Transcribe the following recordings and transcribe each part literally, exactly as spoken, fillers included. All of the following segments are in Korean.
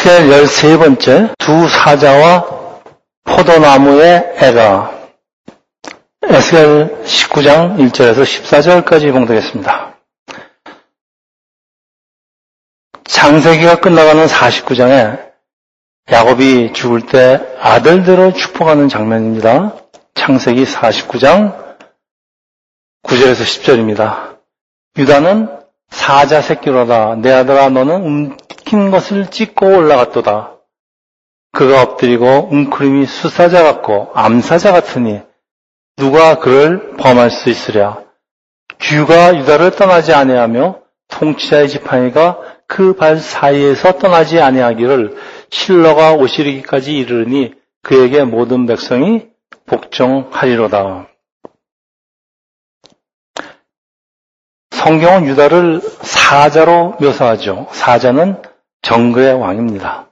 에스겔 열세 번째 두 사자와 포도나무의 애가 에스겔 십구 장 일 절에서 십사 절까지 봉독했습니다. 창세기가 끝나가는 사십구 장에 야곱이 죽을 때 아들들을 축복하는 장면입니다. 창세기 사십구 장 구 절에서 십 절입니다. 유다는 사자 새끼로다. 내 아들아 너는 움킨 것을 찢고 올라갔도다. 그가 엎드리고 웅크림이 수사자 같고 암사자 같으니 누가 그를 범할 수 있으랴. 규가 유다를 떠나지 아니하며 통치자의 지팡이가 그 발 사이에서 떠나지 아니하기를 실로가 오시리기까지 이르르니 그에게 모든 백성이 복종하리로다. 성경은 유다를 사자로 묘사하죠. 사자는 정글의 왕입니다.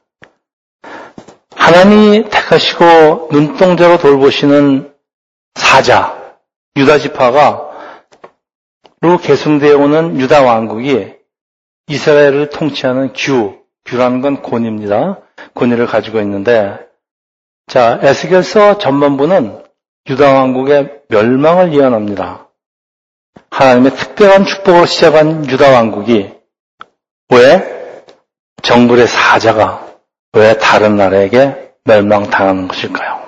하나님이 택하시고 눈동자로 돌보시는 사자, 유다 지파가 로 계승되어 오는 유다 왕국이 이스라엘을 통치하는 규, 규라는 건 권위입니다. 권위를 가지고 있는데, 자, 에스겔서 전반부는 유다 왕국의 멸망을 예언합니다. 하나님의 특별한 축복으로 시작한 유다 왕국이 왜 정글의 사자가 왜 다른 나라에게 멸망당하는 것일까요?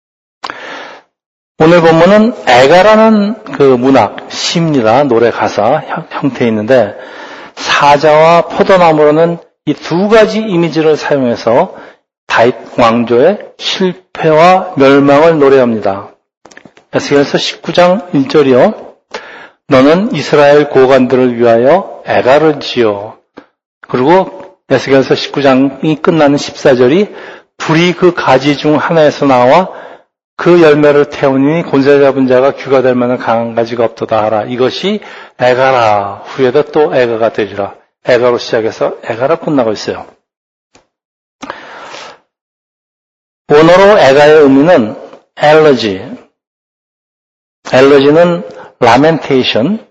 오늘 본문은 애가라는 그 문학, 시입니다. 노래 가사 형태에 있는데 사자와 포도나무로는 이 두 가지 이미지를 사용해서 다윗 왕조의 실패와 멸망을 노래합니다. 에스겔서 십구 장 일 절이요. 너는 이스라엘 고관들을 위하여 애가를 지어. 그리고 에스겔서 십구 장이 끝나는 십사 절이 불이 그 가지 중 하나에서 나와 그 열매를 태우니 곤세 잡은 자가 규가 될 만한 강한 가지가 없도다 하라. 이것이 애가라. 후에도 또 애가가 되리라. 애가로 시작해서 애가로 끝나고 있어요. 원어로 애가의 의미는 엘러지. 엘러지는 lamentation,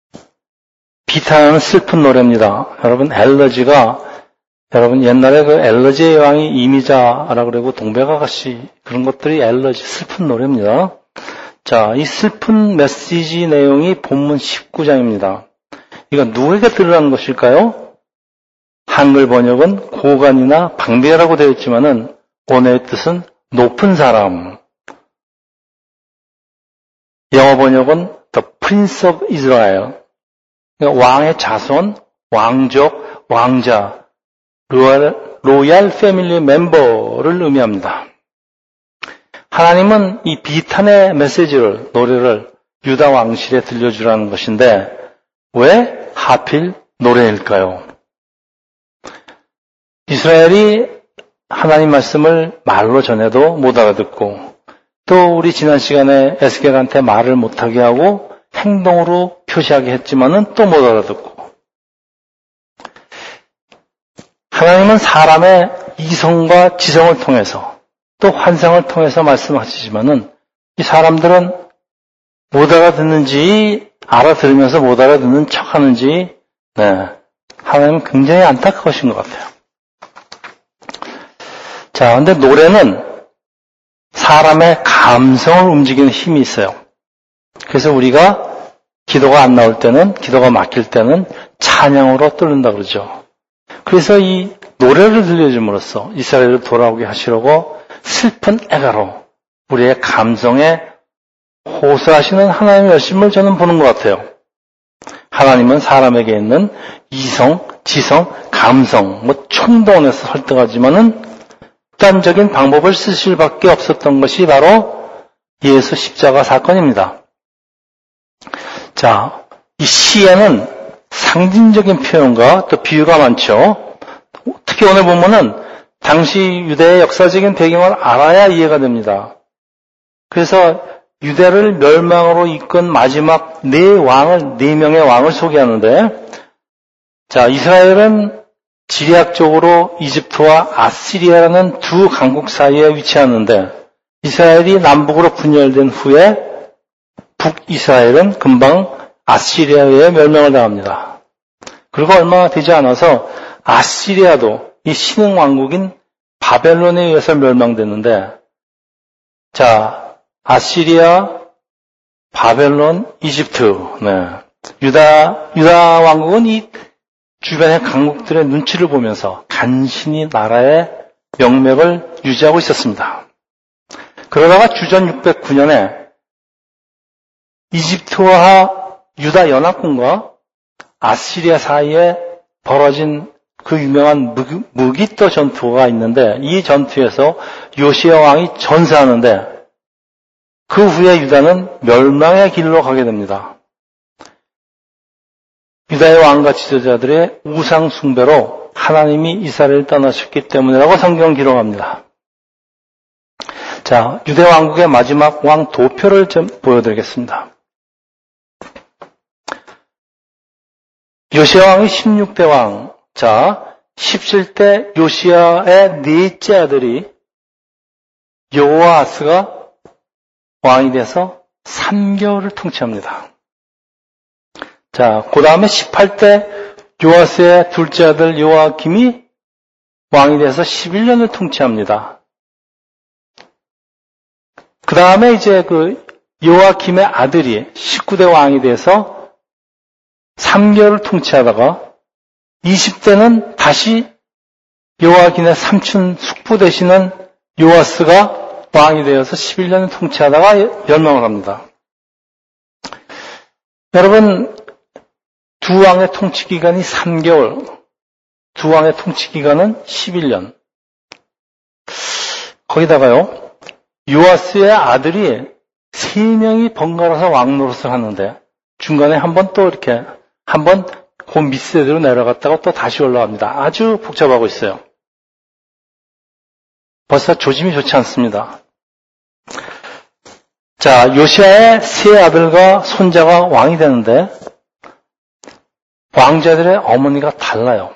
비탄하는 슬픈 노래입니다. 여러분, 엘러지가, 여러분, 옛날에 그 엘러지의 왕이 이미자라고 그러고 동백아가씨, 그런 것들이 엘러지, 슬픈 노래입니다. 자, 이 슬픈 메시지 내용이 본문 십구 장입니다. 이거 누구에게 들으라는 것일까요? 한글 번역은 고관이나 방배라고 되어 있지만은, 원어의 뜻은 높은 사람. 영어 번역은 The Prince of Israel. 그러니까 왕의 자손, 왕족, 왕자, 로얄, 로얄 패밀리 멤버를 의미합니다. 하나님은 이 비탄의 메시지를, 노래를 유다 왕실에 들려주라는 것인데 왜 하필 노래일까요? 이스라엘이 하나님 말씀을 말로 전해도 못 알아듣고 또 우리 지난 시간에 에스겔한테 말을 못하게 하고 행동으로 표시하게 했지만은 또 못 알아듣고 하나님은 사람의 이성과 지성을 통해서 또 환상을 통해서 말씀하시지만은 이 사람들은 못 알아듣는지 알아들으면서 못 알아듣는 척하는지 네, 하나님은 굉장히 안타까우신 것 같아요. 자, 근데 노래는 사람의 감성을 움직이는 힘이 있어요. 그래서 우리가 기도가 안 나올 때는, 기도가 막힐 때는 찬양으로 뚫는다 그러죠. 그래서 이 노래를 들려줌으로써 이스라엘을 돌아오게 하시려고 슬픈 애가로 우리의 감성에 호소하시는 하나님의 열심을 저는 보는 것 같아요. 하나님은 사람에게 있는 이성, 지성, 감성, 뭐 충동에서 설득하지만은 극단적인 방법을 쓰실 밖에 없었던 것이 바로 예수 십자가 사건입니다. 자, 이 시에는 상징적인 표현과 또 비유가 많죠. 특히 오늘 보면은 당시 유대의 역사적인 배경을 알아야 이해가 됩니다. 그래서 유대를 멸망으로 이끈 마지막 네 왕을, 네 명의 왕을 소개하는데, 자, 이스라엘은 지리학적으로 이집트와 아시리아라는 두 강국 사이에 위치하는데 이스라엘이 남북으로 분열된 후에 북이스라엘은 금방 아시리아의 멸망을 당합니다. 그리고 얼마 되지 않아서 아시리아도 이 신흥 왕국인 바벨론에 의해서 멸망됐는데, 자, 아시리아, 바벨론, 이집트, 네. 유다, 유다 왕국은 이 주변의 강국들의 눈치를 보면서 간신히 나라의 명맥을 유지하고 있었습니다. 그러다가 주전 육백구 년에 이집트와 유다 연합군과 아시리아 사이에 벌어진 그 유명한 무기또 전투가 있는데, 이 전투에서 요시야 왕이 전사하는데 그 후에 유다는 멸망의 길로 가게 됩니다. 유다의 왕과 지도자들의 우상 숭배로 하나님이 이스라엘을 떠나셨기 때문이라고 성경 기록합니다. 자, 유대 왕국의 마지막 왕 도표를 좀 보여드리겠습니다. 요시야 왕이 십육 대 왕, 자, 십칠 대 요시야의 넷째 아들이 여호아스가 왕이 돼서 삼 개월을 통치합니다. 자, 그 다음에 십팔 대 요아스의 둘째 아들 요아김이 왕이 돼서 십일 년을 통치합니다. 그 다음에 이제 그 요아김의 아들이 십구 대 왕이 돼서 삼 개월을 통치하다가 이십 대는 다시 요아김의 삼촌 숙부 되시는 요아스가 왕이 되어서 십일 년을 통치하다가 멸망을 합니다. 여러분, 두 왕의 통치 기간이 삼 개월, 두 왕의 통치 기간은 십일 년. 거기다가요, 요아스의 아들이 세 명이 번갈아서 왕 노릇을 하는데 중간에 한 번 또 이렇게 한 번 그 밑세대로 내려갔다가 또 다시 올라갑니다. 아주 복잡하고 있어요. 벌써 조짐이 좋지 않습니다. 자, 요시야의 세 아들과 손자가 왕이 되는데 왕자들의 어머니가 달라요.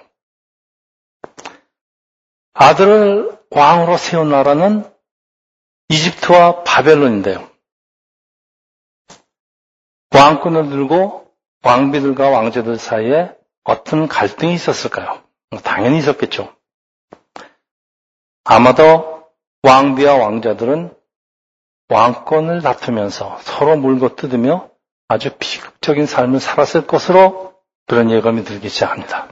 아들을 왕으로 세운 나라는 이집트와 바벨론인데요. 왕권을 들고 왕비들과 왕자들 사이에 어떤 갈등이 있었을까요? 당연히 있었겠죠. 아마도 왕비와 왕자들은 왕권을 다투면서 서로 물고 뜯으며 아주 비극적인 삶을 살았을 것으로 그런 예감이 들기 시작합니다.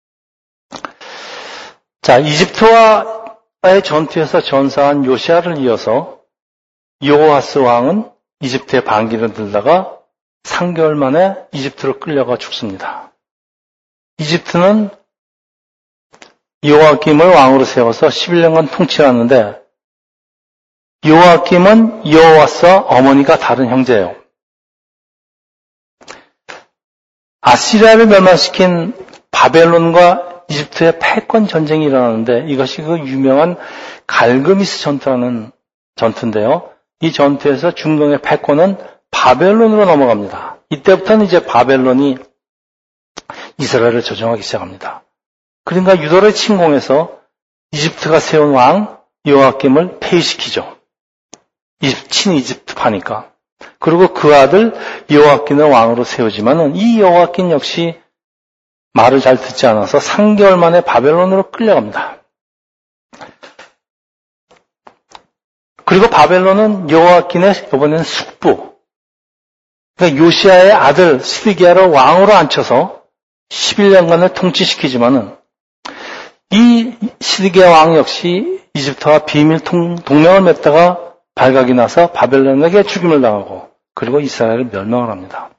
자, 이집트와의 전투에서 전사한 요시야를 이어서 여호아스 왕은 이집트의 반기를 들다가 삼 개월 만에 이집트로 끌려가 죽습니다. 이집트는 요아김을 왕으로 세워서 십일 년간 통치하는데 요아김은 여호아스와 어머니가 다른 형제예요. 아시리아를 멸망시킨 바벨론과 이집트의 패권 전쟁이 일어나는데 이것이 그 유명한 갈그미스 전투라는 전투인데요. 이 전투에서 중동의 패권은 바벨론으로 넘어갑니다. 이때부터는 이제 바벨론이 이스라엘을 조정하기 시작합니다. 그러니까 유다를 침공해서 이집트가 세운 왕 요아김을 폐위시키죠. 친이집트파니까. 그리고 그 아들 여호아김을 왕으로 세우지만은 이 여호아김 역시 말을 잘 듣지 않아서 삼 개월 만에 바벨론으로 끌려갑니다. 그리고 바벨론은 여호아김의 이번에는 숙부, 그러니까 요시야의 아들 시드기야를 왕으로 앉혀서 십일 년간을 통치시키지만은 이 시드기야 왕 역시 이집트와 비밀 동맹을 맺다가 발각이 나서 바벨론에게 죽임을 당하고 그리고 이스라엘을 멸망을 합니다.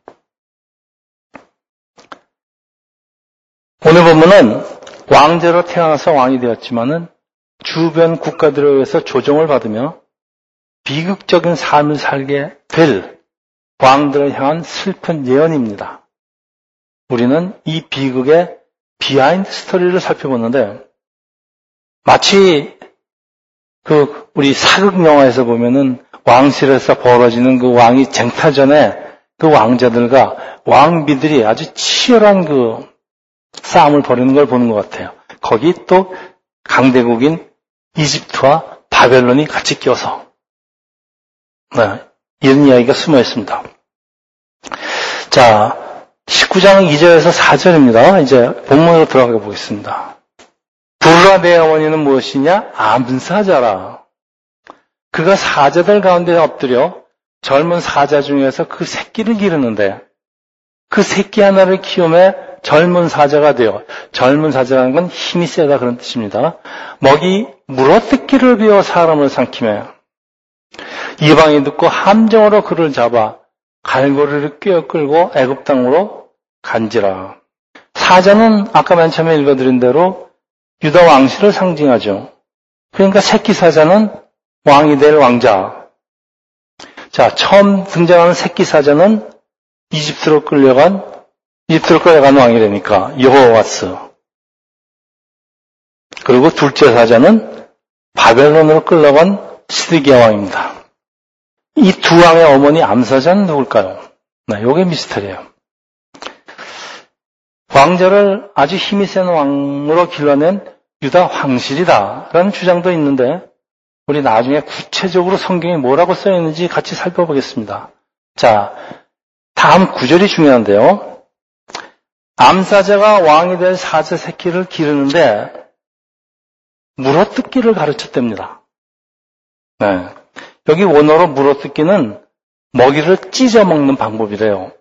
오늘 본문은 왕제로 태어나서 왕이 되었지만은 주변 국가들에 의해서 조종을 받으며 비극적인 삶을 살게 될 왕들을 향한 슬픈 예언입니다. 우리는 이 비극의 비하인드 스토리를 살펴보는데 마치 그 우리 사극 영화에서 보면은 왕실에서 벌어지는 그 왕이 쟁탈전에 그 왕자들과 왕비들이 아주 치열한 그 싸움을 벌이는 걸 보는 것 같아요. 거기 또 강대국인 이집트와 바벨론이 같이 껴서 네, 이런 이야기가 숨어 있습니다. 자, 십구 장 이 절에서 사 절입니다. 이제 본문으로 들어가 보겠습니다. 부르러 주와 내 어머니는 무엇이냐? 암사자라. 그가 사자들 가운데 엎드려 젊은 사자 중에서 그 새끼를 기르는데 그 새끼 하나를 키우며 젊은 사자가 되어, 젊은 사자라는 건 힘이 세다 그런 뜻입니다. 먹이 물어뜯기를 배워 사람을 삼키며 이방이 듣고 함정으로 그를 잡아 갈고리를 꿰어 끌고 애굽 땅으로 간지라. 사자는 아까 맨 처음에 읽어드린 대로 유다 왕실을 상징하죠. 그러니까 새끼 사자는 왕이 될 왕자. 자, 처음 등장하는 새끼 사자는 이집트로 끌려간, 이집트로 끌려간 왕이라니까, 여호와스. 그리고 둘째 사자는 바벨론으로 끌려간 시드기야 왕입니다. 이 두 왕의 어머니 암사자는 누굴까요? 네, 요게 미스터리예요. 왕자를 아주 힘이 센 왕으로 길러낸 유다 황실이다라는 주장도 있는데 우리 나중에 구체적으로 성경에 뭐라고 써있는지 같이 살펴보겠습니다. 자, 다음 구절이 중요한데요. 암사자가 왕이 될 사자 새끼를 기르는데 물어뜯기를 가르쳤답니다. 네. 여기 원어로 물어뜯기는 먹이를 찢어 먹는 방법이래요.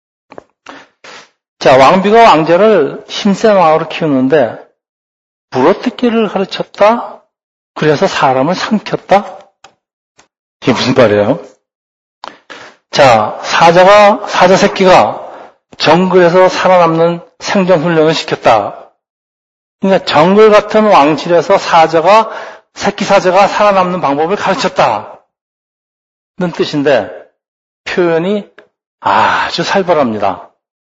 자, 왕비가 왕자를 힘센 왕으로 키우는데 물어뜯기를 가르쳤다? 그래서 사람을 삼켰다? 이게 무슨 말이에요? 자, 사자가, 사자 새끼가 정글에서 살아남는 생존 훈련을 시켰다. 그러니까 정글 같은 왕실에서 사자가, 새끼 사자가 살아남는 방법을 가르쳤다. 는 뜻인데 표현이 아주 살벌합니다.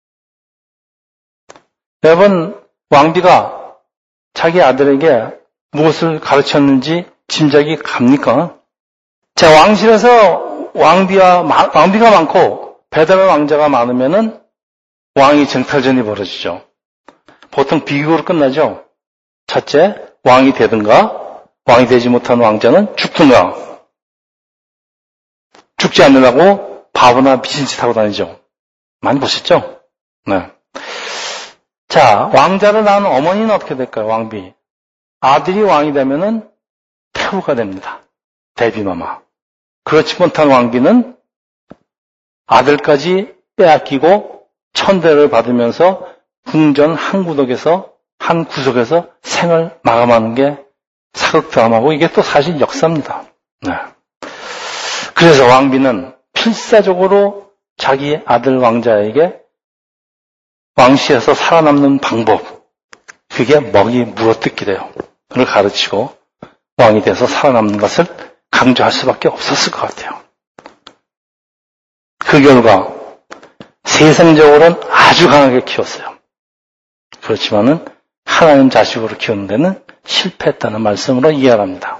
여러분, 왕비가 자기 아들에게 무엇을 가르쳤는지 짐작이 갑니까? 자, 왕실에서 왕비와, 왕비가 많고 배달의 왕자가 많으면은 왕위 쟁탈전이 벌어지죠. 보통 비극으로 끝나죠. 첫째, 왕이 되든가, 왕이 되지 못한 왕자는 죽든가. 죽지 않으려고 바보나 미친 짓 하고 다니죠. 많이 보셨죠? 네. 자, 왕자를 낳은 어머니는 어떻게 될까요? 왕비. 아들이 왕이 되면은 태후가 됩니다. 데뷔마마. 그렇지 못한 왕비는 아들까지 빼앗기고 천대를 받으면서 궁전 한 구석에서, 한 구석에서 생을 마감하는 게 사극 드라마고 이게 또 사실 역사입니다. 네. 그래서 왕비는 필사적으로 자기 아들 왕자에게 왕실에서 살아남는 방법, 그게 먹이 물어뜯기래요. 그걸 가르치고 왕이 돼서 살아남는 것을 강조할 수밖에 없었을 것 같아요. 그 결과 세상적으로는 아주 강하게 키웠어요. 그렇지만은 하나님 자식으로 키우는 데는 실패했다는 말씀으로 이해합니다.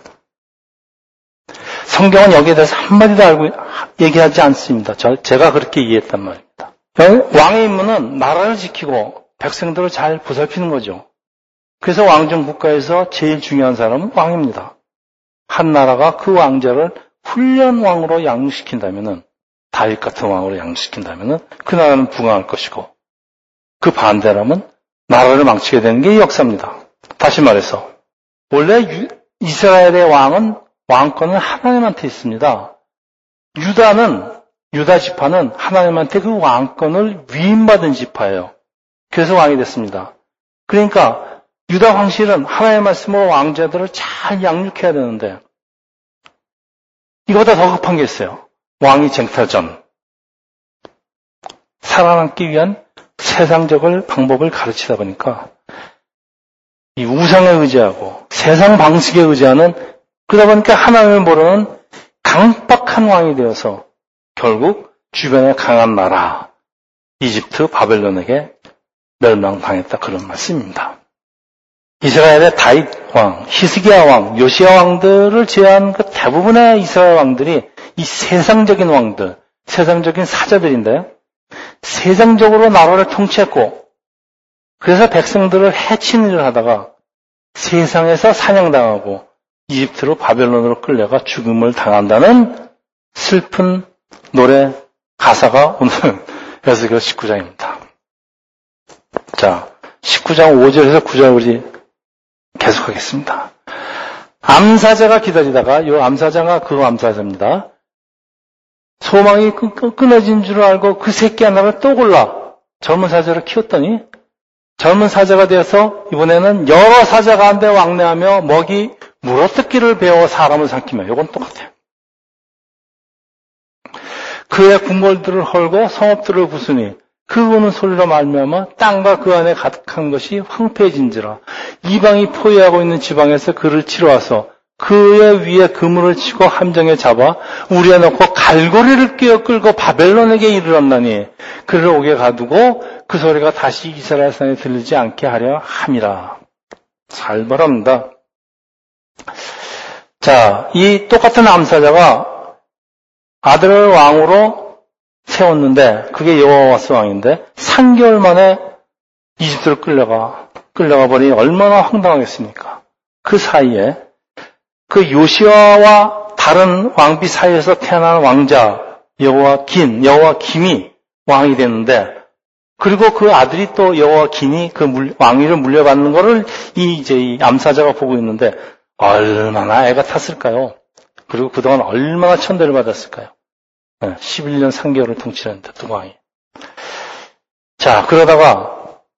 성경은 여기에 대해서 한마디도 알고 얘기하지 않습니다. 저, 제가 그렇게 이해했단 말입니다. 왕의 임무는 나라를 지키고 백성들을 잘 보살피는 거죠. 그래서 왕정 국가에서 제일 중요한 사람은 왕입니다. 한 나라가 그 왕자를 훈련왕으로 양육시킨다면은, 다윗 같은 왕으로 양육시킨다면은 그 나라는 부강할 것이고, 그 반대라면 나라를 망치게 되는 게 역사입니다. 다시 말해서 원래 유, 이스라엘의 왕은 왕권은 하나님한테 있습니다. 유다는, 유다 지파는 하나님한테 그 왕권을 위임받은 지파예요. 그래서 왕이 됐습니다. 그러니까 유다 황실은 하나님의 말씀으로 왕자들을 잘 양육해야 되는데 이거보다 더 급한 게 있어요. 왕위 쟁탈전. 살아남기 위한 세상적인 방법을 가르치다 보니까 이 우상에 의지하고 세상 방식에 의지하는, 그러다 보니까 하나님을 모르는 강박한 왕이 되어서 결국 주변에 강한 나라 이집트 바벨론에게 멸망당했다, 그런 말씀입니다. 이스라엘의 다윗 왕, 히스기야 왕, 요시야 왕들을 제외한 그 대부분의 이스라엘 왕들이 이 세상적인 왕들, 세상적인 사자들인데 세상적으로 나라를 통치했고, 그래서 백성들을 해치는 일을 하다가 세상에서 사냥당하고 이집트로 바벨론으로 끌려가 죽음을 당한다는 슬픈 노래 가사가 오늘 에스겔 십구 장입니다. 자, 십구 장 오 절에서 구 절 우리 계속하겠습니다. 암사자가 기다리다가 요 암사자가 그 암사자입니다. 소망이 끊어진 줄 알고 그 새끼 하나를 또 골라 젊은 사자를 키웠더니 젊은 사자가 되어서 이번에는 여러 사자 가운데 왕래하며 먹이 물어뜯기를 배워 사람을 삼키며 이건 똑같아요. 그의 궁궐들을 헐고 성읍들을 부수니 그 우는 소리로 말미암아 땅과 그 안에 가득한 것이 황폐해진지라. 이방이 포위하고 있는 지방에서 그를 치러와서 그의 위에 그물을 치고 함정에 잡아 우리에 넣고 갈고리를 끼어 끌고 바벨론에게 이르렀나니 그를 옥에 가두고 그 소리가 다시 이스라엘 산에 들리지 않게 하려 함이라. 살벌합니다. 자, 이 똑같은 암사자가 아들을 왕으로 세웠는데 그게 여호와스 왕인데 삼 개월 만에 이집트로 끌려가 끌려가 버리니 얼마나 황당하겠습니까? 그 사이에 그 요시아와 다른 왕비 사이에서 태어난 왕자 여호와긴, 여호와김이 왕이 됐는데 그리고 그 아들이 또 여호와긴이 그 물, 왕위를 물려받는 거를 이 이제 이 암사자가 보고 있는데 얼마나 애가 탔을까요? 그리고 그동안 얼마나 천대를 받았을까요? 네, 십일 년 삼 개월을 통치했는데 두 왕이. 자, 그러다가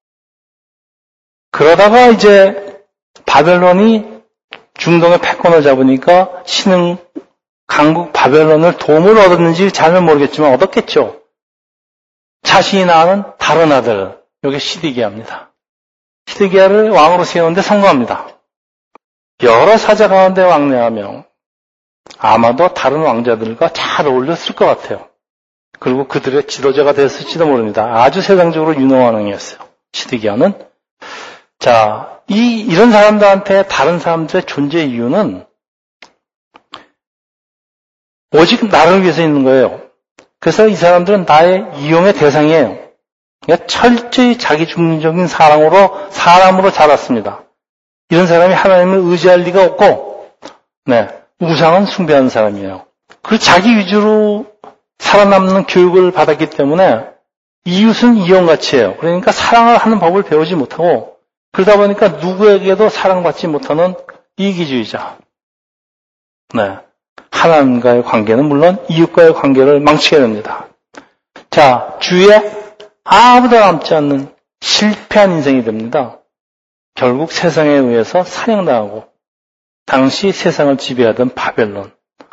그러다가 이제 바벨론이 중동의 패권을 잡으니까 신흥 강국 바벨론을 도움을 얻었는지 잘은 모르겠지만 얻었겠죠. 자신이 낳은 다른 아들, 여기 시드기야입니다. 시드기야를 왕으로 세우는데 성공합니다. 여러 사자 가운데 왕래하며 아마도 다른 왕자들과 잘 어울렸을 것 같아요. 그리고 그들의 지도자가 됐을지도 모릅니다. 아주 세상적으로 유능한 왕이었어요. 시드기야는. 자, 이, 이런 사람들한테 다른 사람들의 존재 이유는 오직 나를 위해서 있는 거예요. 그래서 이 사람들은 나의 이용의 대상이에요. 그러니까 철저히 자기 중립적인 사랑으로, 사람으로 자랐습니다. 이런 사람이 하나님을 의지할 리가 없고, 네, 우상은 숭배하는 사람이에요. 그리고 자기 위주로 살아남는 교육을 받았기 때문에 이웃은 이용같이 해요. 그러니까 사랑을 하는 법을 배우지 못하고, 그러다 보니까 누구에게도 사랑받지 못하는 이기주의자. 네. 하나님과의 관계는 물론 이웃과의 관계를 망치게 됩니다. 자, 주위에 아무도 남지 않는 실패한 인생이 됩니다. 결국 세상에 의해서 사냥당하고 당시 세상을 지배하던 바벨론으로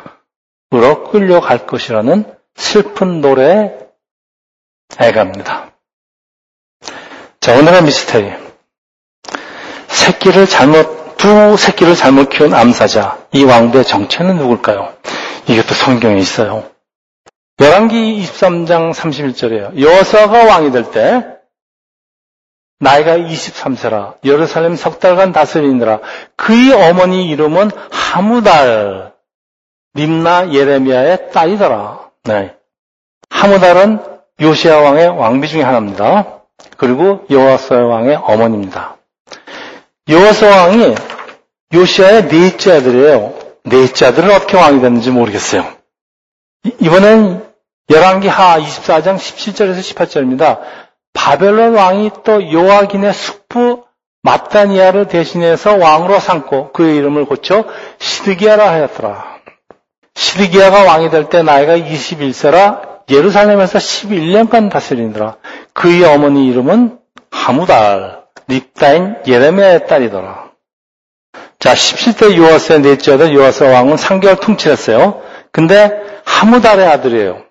끌려갈 것이라는 슬픈 노래에 애갑니다. 자, 오늘의 미스터리. 새끼를 잘못, 두 새끼를 잘못 키운 암사자, 이 왕비의 정체는 누굴까요? 이것도 성경에 있어요. 열왕기 이십삼 장 삼십일 절이에요. 여호수아가 왕이 될 때 나이가 이십삼 세라 예루살렘 석 달간 다스리느라 그의 어머니 이름은 하무달 림나 예레미야의 딸이더라. 네. 하무달은 요시야 왕의 왕비 중에 하나입니다. 그리고 여호수아 왕의 어머니입니다. 여호수아 왕이 요시야의 넷째 아들이에요. 넷째 아들은 어떻게 왕이 됐는지 모르겠어요. 이번엔 열왕기 하 이십사 장 십칠 절에서 십팔 절입니다. 바벨론 왕이 또 요아긴의 숙부 마따니아를 대신해서 왕으로 삼고 그의 이름을 고쳐 시드기야라 하였더라. 시드기야가 왕이 될 때 나이가 이십일 세라 예루살렘에서 십일 년간 다스리더라. 그의 어머니 이름은 하무달 립다인 예레미야의 딸이더라. 자, 십칠 대 요아스의 넷째 아들 요아스 왕은 삼 개월 통치했어요. 근데 하무달의 아들이에요.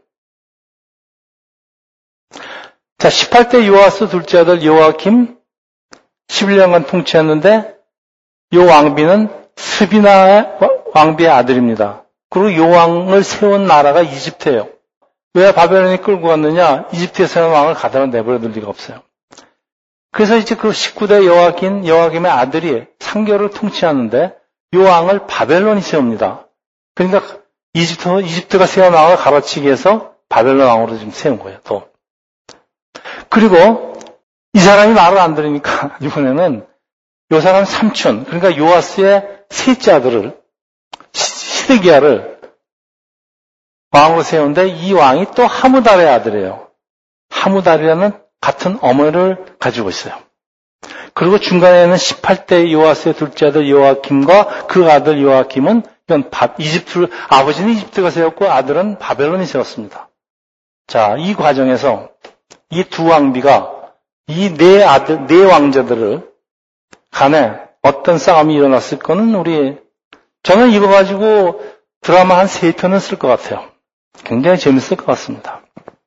자, 십팔 대 요아스 둘째 아들 요아김 십일 년간 통치했는데 요 왕비는 스비나의 왕비의 아들입니다. 그리고 요 왕을 세운 나라가 이집트예요. 왜 바벨론이 끌고 갔느냐? 이집트에서는 왕을 가다가 내버려둘 리가 없어요. 그래서 이제 그 십구 대 여호와긴, 여호와김의 아들이 삼 개월을 통치하는데 요 왕을 바벨론이 세웁니다. 그러니까 이집트, 이집트가 세운 왕을 갈아치기 위해서 바벨론 왕으로 지금 세운 거예요, 또. 그리고 이 사람이 말을 안 들으니까 이번에는 요 사람 삼촌, 그러니까 요아스의 셋째 아들을, 시드기야를 왕으로 세우는데 이 왕이 또 하무달의 아들이에요. 하무달이라는 같은 어머니를 가지고 있어요. 그리고 중간에는 십팔 대 요아스의 둘째 아들 요아킴과 그 아들 요아킴은 이건 이집트, 아버지는 이집트가 세웠고 아들은 바벨론이 세웠습니다. 자, 이 과정에서 이 두 왕비가 이 네 아들, 네 왕자들을 간에 어떤 싸움이 일어났을 거는 우리, 저는 이거 가지고 드라마 한 세 편은 쓸 것 같아요. 굉장히 재밌을 것 같습니다.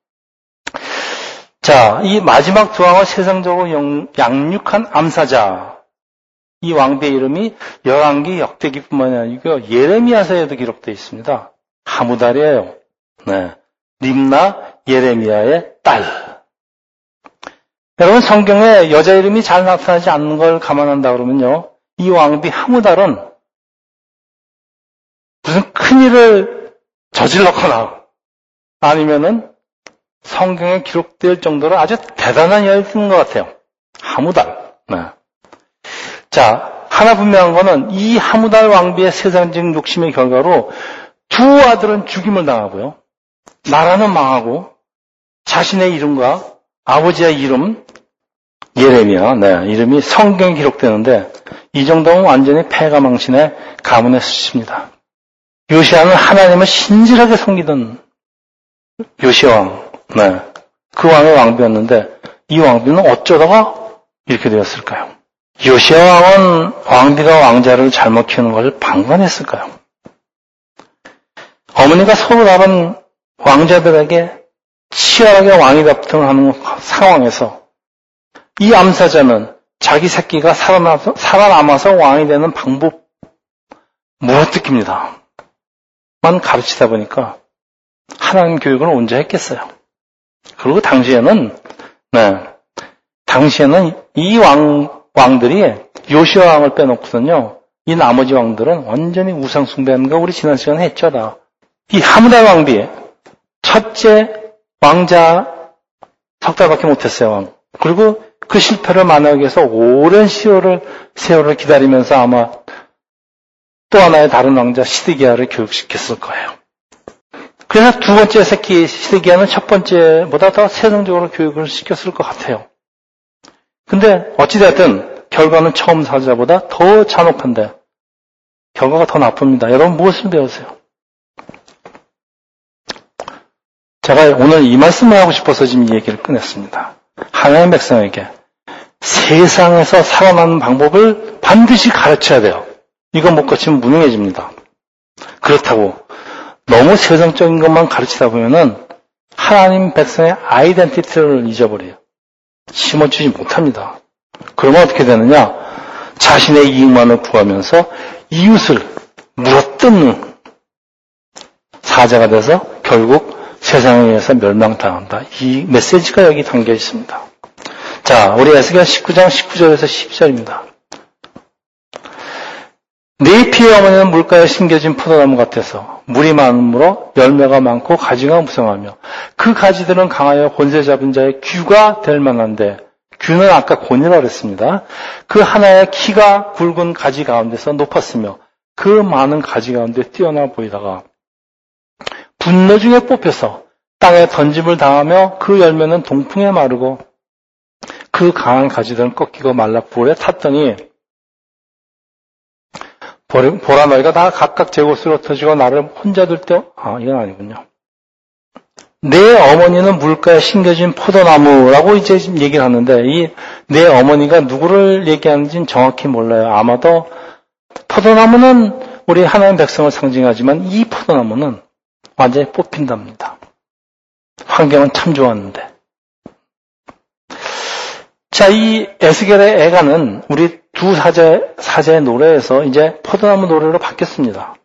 자, 이 마지막 두 왕은 세상적으로 영, 양육한 암사자. 이 왕비의 이름이 열왕기 역대기뿐만이 아니고 예레미야서에도 기록되어 있습니다. 하무달이에요. 네, 림나 예레미야의 딸. 여러분, 성경에 여자 이름이 잘 나타나지 않는 걸 감안한다 그러면요, 이 왕비 하무달은 무슨 큰일을 저질렀거나 아니면은 성경에 기록될 정도로 아주 대단한 여인인 것 같아요. 하무달. 네. 자, 하나 분명한 거는 이 하무달 왕비의 세상적인 욕심의 결과로 두 아들은 죽임을 당하고요, 나라는 망하고 자신의 이름과 아버지의 이름 예레미야, 네, 이름이 성경에 기록되는데 이 정도면 완전히 패가망신의 가문의 수치입니다. 요시아는 하나님을 신실하게 섬기던 요시아 왕, 네, 그 왕의 왕비였는데 이 왕비는 어쩌다가 이렇게 되었을까요? 요시아 왕은 왕비가 왕자를 잘못 키우는 것을 방관했을까요? 어머니가 서로 다른 왕자들에게 치열하게 왕위 다툼을 하는 상황에서 이 암사자는 자기 새끼가 살아남아서, 살아남아서 왕이 되는 방법 물어뜯깁니다. 만 가르치다 보니까 하나님 교육을 언제 했겠어요? 그리고 당시에는, 네, 당시에는 이 왕, 왕들이 요시아 왕을 빼놓고선요, 이 나머지 왕들은 완전히 우상 숭배하는 거 우리 지난 시간에 했죠, 다. 이 하무달 왕비, 첫째 왕자 석 달밖에 못했어요, 왕. 그리고 그 실패를 만나기 위해서 오랜 시월을, 세월을 기다리면서 아마 또 하나의 다른 왕자 시드기야를 교육시켰을 거예요. 그래서 두 번째 새끼 시드기야는 첫 번째보다 더 세상적으로 교육을 시켰을 것 같아요. 근데 어찌됐든 결과는 처음 사자보다 더 잔혹한데 결과가 더 나쁩니다. 여러분 무엇을 배우세요? 제가 오늘 이 말씀을 하고 싶어서 지금 이 얘기를 꺼냈습니다. 하나님의 백성에게 세상에서 살아남는 방법을 반드시 가르쳐야 돼요. 이거 못 거치면 무능해집니다. 그렇다고 너무 세상적인 것만 가르치다 보면은 하나님 백성의 아이덴티티를 잊어버려요. 심어주지 못합니다. 그러면 어떻게 되느냐? 자신의 이익만을 구하면서 이웃을 물어뜯는 사자가 돼서 결국 세상에 의해서 멸망당한다. 이 메시지가 여기 담겨 있습니다. 자, 우리 에스겔 십구 장 십구 절에서 십 절입니다. 네 피의 어머니는 물가에 심겨진 포도나무 같아서 물이 많으므로 열매가 많고 가지가 무성하며 그 가지들은 강하여 권세 잡은 자의 귀가 될 만한데, 귀는 아까 곤이라고 그랬습니다. 그 하나의 키가 굵은 가지 가운데서 높았으며 그 많은 가지 가운데 뛰어나 보이다가 분노 중에 뽑혀서 땅에 던짐을 당하며 그 열매는 동풍에 마르고 그 강한 가지들은 꺾이고 말라 불에 탔더니 보라 너희가 다 각각 제 곳으로 터지고 나를 혼자 둘 때, 아, 이건 아니군요. 내 어머니는 물가에 심겨진 포도나무라고 이제 얘기를 하는데, 이 내 어머니가 누구를 얘기하는지는 정확히 몰라요. 아마도 포도나무는 우리 하나님 백성을 상징하지만 이 포도나무는 완전히 뽑힌답니다. 환경은 참 좋았는데. 자, 이 에스겔의 애가는 우리 두 사제, 사제의 노래에서 이제 포도나무 노래로 바뀌었습니다.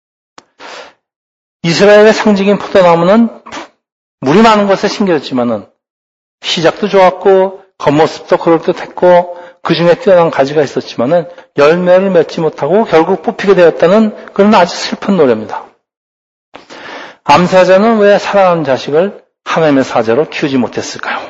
이스라엘의 상징인 포도나무는 물이 많은 곳에 심겨졌지만은 시작도 좋았고 겉모습도 그럴듯했고 그 중에 뛰어난 가지가 있었지만은 열매를 맺지 못하고 결국 뽑히게 되었다는 그런 아주 슬픈 노래입니다. 암사자는 왜 사랑하는 자식을 하나님의 사자로 키우지 못했을까요?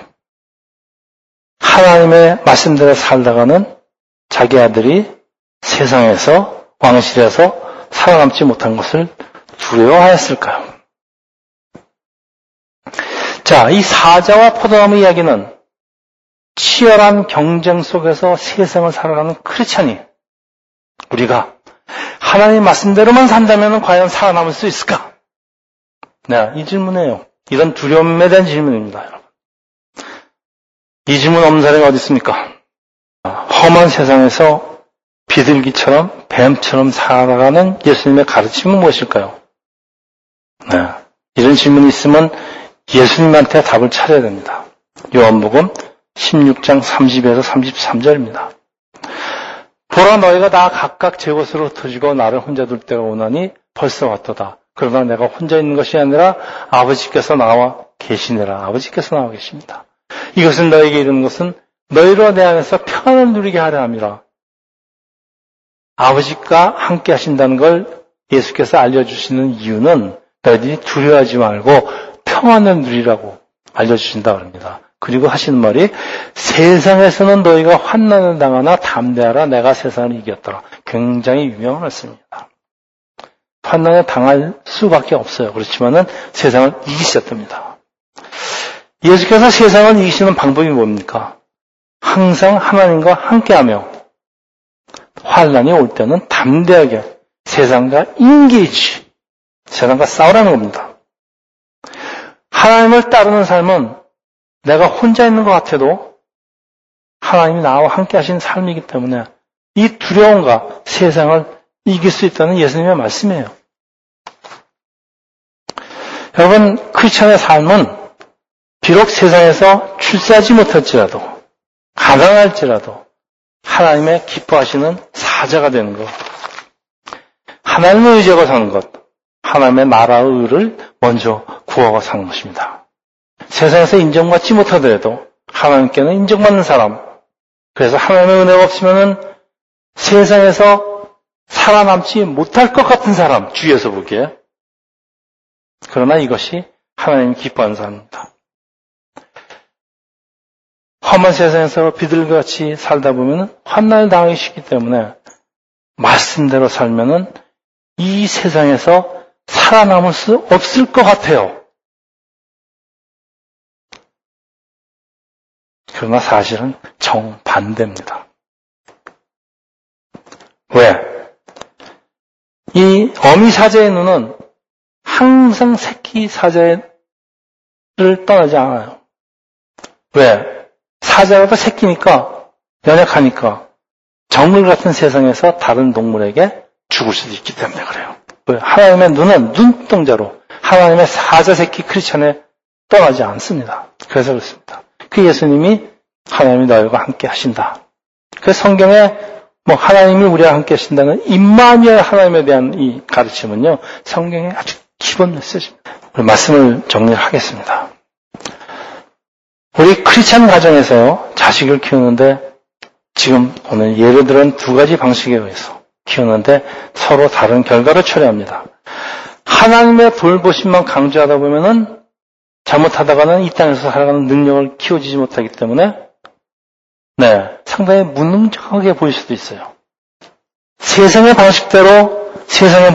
하나님의 말씀대로 살다가는 자기 아들이 세상에서, 왕실에서 살아남지 못한 것을 두려워하였을까요? 자, 이 사자와 포도나무 이야기는 치열한 경쟁 속에서 세상을 살아가는 크리스찬이 우리가 하나님 말씀대로만 산다면 과연 살아남을 수 있을까? 네, 이 질문이에요. 이런 두려움에 대한 질문입니다, 여러분. 이 질문 없는 사람이 어디 있습니까? 험한 세상에서 비둘기처럼 뱀처럼 살아가는 예수님의 가르침은 무엇일까요? 네, 이런 질문이 있으면 예수님한테 답을 찾아야 됩니다. 요한복음 십육 장 삼십에서 삼십삼 절입니다. 보라, 너희가 다 각각 제 곳으로 흩어지고 나를 혼자 둘 때가 오나니 벌써 왔도다. 그러나 내가 혼자 있는 것이 아니라 아버지께서 나와 계시니라. 아버지께서 나와 계십니다. 이것은 너에게 이르는 것은 너희로 내 안에서 평안을 누리게 하려 함이라. 아버지가 함께 하신다는 걸 예수께서 알려주시는 이유는 너희들이 두려워하지 말고 평안을 누리라고 알려주신다 그럽니다. 그리고 하시는 말이 세상에서는 너희가 환난을 당하나 담대하라. 내가 세상을 이겼더라. 굉장히 유명한 말씀입니다. 환난에 당할 수밖에 없어요. 그렇지만은 세상을 이기셨답니다. 예수께서 세상을 이기시는 방법이 뭡니까? 항상 하나님과 함께하며 환난이 올 때는 담대하게 세상과 인기이지 세상과 싸우라는 겁니다. 하나님을 따르는 삶은 내가 혼자 있는 것 같아도 하나님이 나와 함께 하신 삶이기 때문에 이 두려움과 세상을 이길 수 있다는 예수님의 말씀이에요. 여러분, 크리스천의 삶은 비록 세상에서 출세하지 못할지라도 가난할지라도 하나님의 기뻐하시는 사자가 되는 것, 하나님을 의지하고 사는 것, 하나님의 나라의 의를 먼저 구하고 사는 것입니다. 세상에서 인정받지 못하더라도 하나님께는 인정받는 사람, 그래서 하나님의 은혜가 없으면은 세상에서 살아남지 못할 것 같은 사람, 주위에서 보기에. 그러나 이것이 하나님이 기뻐하는 사람입니다. 험한 세상에서 비둘기같이 살다 보면 환난을 당하기 쉽기 때문에 말씀대로 살면은 이 세상에서 살아남을 수 없을 것 같아요. 그러나 사실은 정반대입니다. 왜? 이 어미 사자의 눈은 항상 새끼 사자를 떠나지 않아요. 왜? 사자가 새끼니까, 연약하니까 정글 같은 세상에서 다른 동물에게 죽을 수도 있기 때문에 그래요. 왜? 하나님의 눈은 눈동자로 하나님의 사자 새끼 크리스천에 떠나지 않습니다. 그래서 그렇습니다. 그 예수님이 하나님이 너희와 함께 하신다. 그 성경에 뭐 하나님이 우리와 함께 하신다는 임마누엘 하나님에 대한 이 가르침은요, 성경의 아주 기본 메시지입니다. 말씀을 정리하겠습니다. 우리 크리스찬 가정에서요, 자식을 키우는데 지금 오늘 예를 들은 두 가지 방식에 의해서 키우는데 서로 다른 결과를 초래합니다. 하나님의 돌보심만 강조하다 보면은 잘못하다가는 이 땅에서 살아가는 능력을 키워주지 못하기 때문에 네, 상당히 무능력하게 보일 수도 있어요. 세상의 방식대로 세상에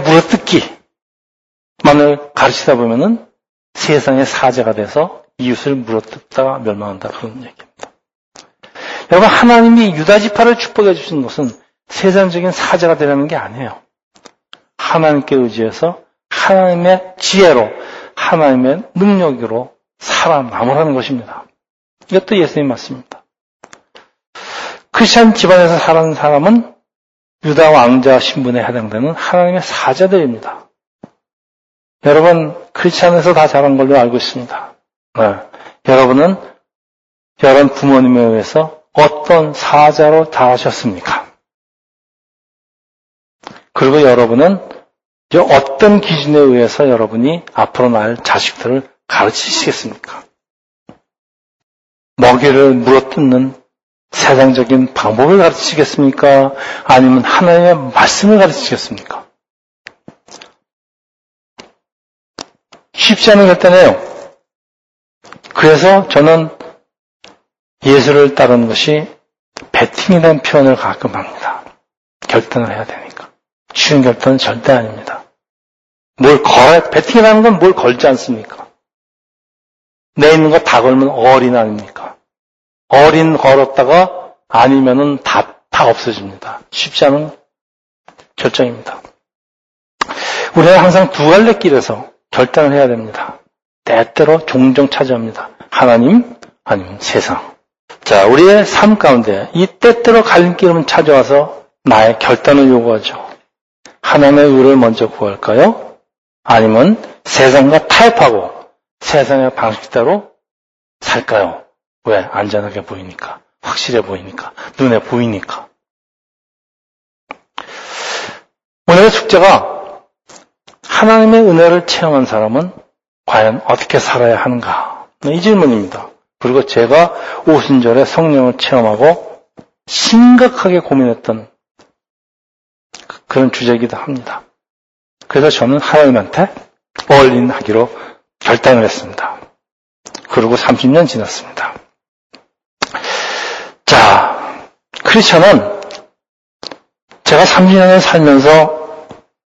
물어뜯기만을 가르치다 보면은 세상의 사자가 돼서 이웃을 물어뜯다가 멸망한다, 그런 얘기입니다. 여러분, 하나님이 유다 지파를 축복해 주신 것은 세상적인 사자가 되라는 게 아니에요. 하나님께 의지해서 하나님의 지혜로 하나님의 능력으로 살아남으라는 것입니다. 이것도 예수님 말씀입니다. 크리스찬 집안에서 살아가는 사람은 유다 왕자 신분에 해당되는 하나님의 사자들입니다. 여러분, 크리스찬에서 다 자란 걸로 알고 있습니다. 네. 여러분은 여러분 부모님에 의해서 어떤 사자로 자라셨습니까? 그리고 여러분은 어떤 기준에 의해서 여러분이 앞으로 날 자식들을 가르치시겠습니까? 먹이를 물어뜯는 세상적인 방법을 가르치시겠습니까? 아니면 하나님의 말씀을 가르치시겠습니까? 쉽지 않은 결단이에요. 그래서 저는 예수를 따르는 것이 배팅이라는 표현을 가끔 합니다. 결단을 해야 되니까. 쉬운 결단은 절대 아닙니다. 뭘 걸어야, 배팅이라는 건 뭘 걸지 않습니까? 내 있는 거 다 걸면 어린 아닙니까? 어린 걸었다가 아니면은 다, 다 없어집니다. 쉽지 않은 결정입니다. 우리는 항상 두 갈래 길에서 결단을 해야 됩니다. 때때로 종종 차지합니다. 하나님 아니면 세상. 자, 우리의 삶 가운데 이 때때로 갈림길은 찾아와서 나의 결단을 요구하죠. 하나님의 의를 먼저 구할까요? 아니면 세상과 타협하고 세상의 방식대로 살까요? 왜? 안전하게 보이니까, 확실해 보이니까, 눈에 보이니까. 오늘의 숙제가 하나님의 은혜를 체험한 사람은 과연 어떻게 살아야 하는가? 이 질문입니다. 그리고 제가 오순절에 성령을 체험하고 심각하게 고민했던 그런 주제이기도 합니다. 그래서 저는 하나님한테 올인하기로 결단을 했습니다. 그리고 삼십 년 지났습니다. 자, 크리스천은 제가 삼십 년을 살면서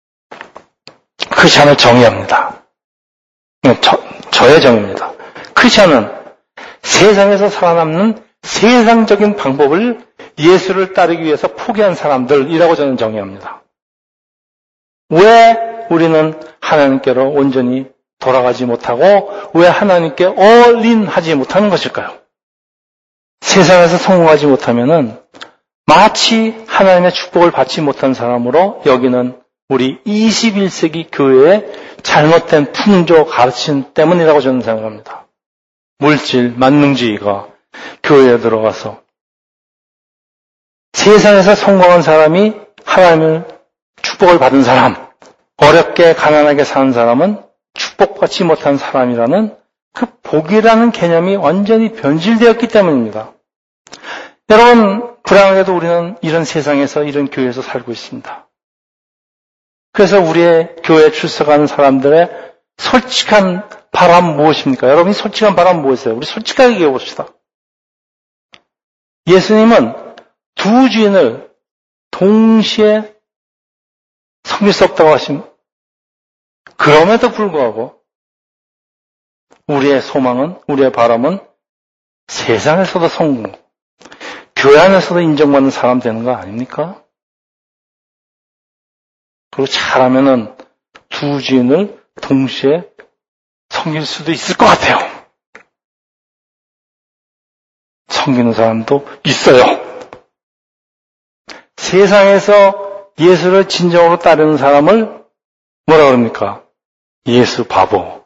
크리스천을 정의합니다. 저, 저의 정의입니다. 크리스천은 세상에서 살아남는 세상적인 방법을 예수를 따르기 위해서 포기한 사람들이라고 저는 정의합니다. 왜 우리는 하나님께로 온전히 돌아가지 못하고 왜 하나님께 올인하지 못하는 것일까요? 세상에서 성공하지 못하면은 마치 하나님의 축복을 받지 못한 사람으로 여기는 우리 이십일 세기 교회의 잘못된 풍조 가르침 때문이라고 저는 생각합니다. 물질, 만능주의가 교회에 들어가서 세상에서 성공한 사람이 하나님의 축복을 받은 사람, 어렵게 가난하게 사는 사람은 축복받지 못한 사람이라는 그 복이라는 개념이 완전히 변질되었기 때문입니다. 여러분, 불행하게도 우리는 이런 세상에서, 이런 교회에서 살고 있습니다. 그래서 우리의 교회에 출석하는 사람들의 솔직한 바람 무엇입니까? 여러분이 솔직한 바람 무엇이에요? 우리 솔직하게 얘기해 봅시다. 예수님은 두 주인을 동시에 섬길 수 없다고 하신, 그럼에도 불구하고 우리의 소망은, 우리의 바람은 세상에서도 성공, 교회 안에서도 인정받는 사람 되는 거 아닙니까? 그리고 잘하면은 두 주인을 동시에 섬길 수도 있을 것 같아요. 섬기는 사람도 있어요. 세상에서 예수를 진정으로 따르는 사람을 뭐라 그럽니까? 예수 바보.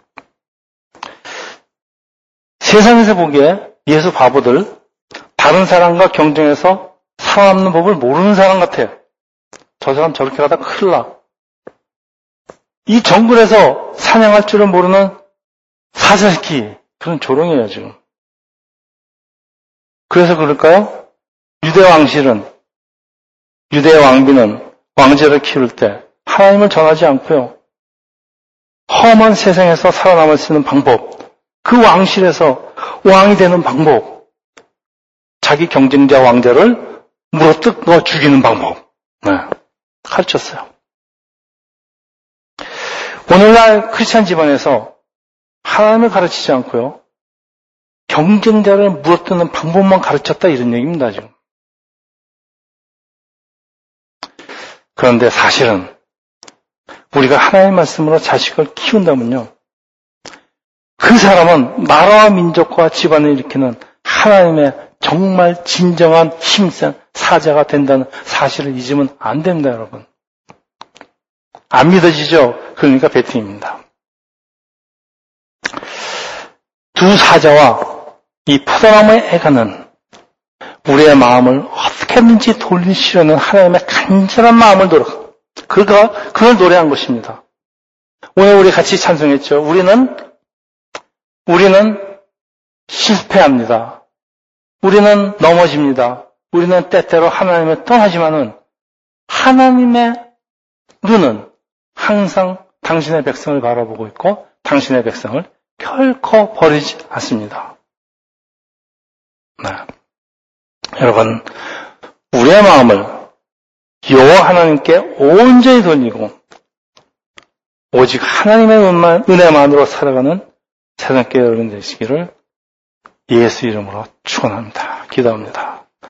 세상에서 보기에 예수 바보들, 다른 사람과 경쟁해서 살아남는 법을 모르는 사람 같아요. 저 사람 저렇게 가다 큰일 나. 이 정글에서 사냥할 줄은 모르는 사자새끼, 그런 조롱이에요, 지금. 그래서 그럴까요? 유대 왕실은, 유대 왕비는 왕제를 키울 때 하나님을 전하지 않고요. 험한 세상에서 살아남을 수 있는 방법, 그 왕실에서 왕이 되는 방법, 자기 경쟁자 왕자를 물어뜯어 죽이는 방법, 네, 가르쳤어요. 오늘날 크리스찬 집안에서 하나님을 가르치지 않고요, 경쟁자를 물어뜯는 방법만 가르쳤다 이런 얘기입니다, 지금. 그런데 사실은 우리가 하나님의 말씀으로 자식을 키운다면요, 그 사람은 나라와 민족과 집안을 일으키는 하나님의 정말 진정한 힘센 사자가 된다는 사실을 잊으면 안 됩니다, 여러분. 안 믿어지죠? 그러니까 배팅입니다. 두 사자와 이 포도나무의 애가는 우리의 마음을 어떻게든지 돌리시려는 하나님의 간절한 마음을 노력, 그가, 그걸 노래한 것입니다. 오늘 우리 같이 찬송했죠. 우리는, 우리는 실패합니다. 우리는 넘어집니다. 우리는 때때로 하나님을 떠나지만은 하나님의 눈은 항상 당신의 백성을 바라보고 있고 당신의 백성을 결코 버리지 않습니다. 네. 여러분, 우리의 마음을 여호와 하나님께 온전히 돌리고 오직 하나님의 은혜만으로 살아가는 새삼께 여러분 되시기를 예수 이름으로 축원합니다. 기도합니다.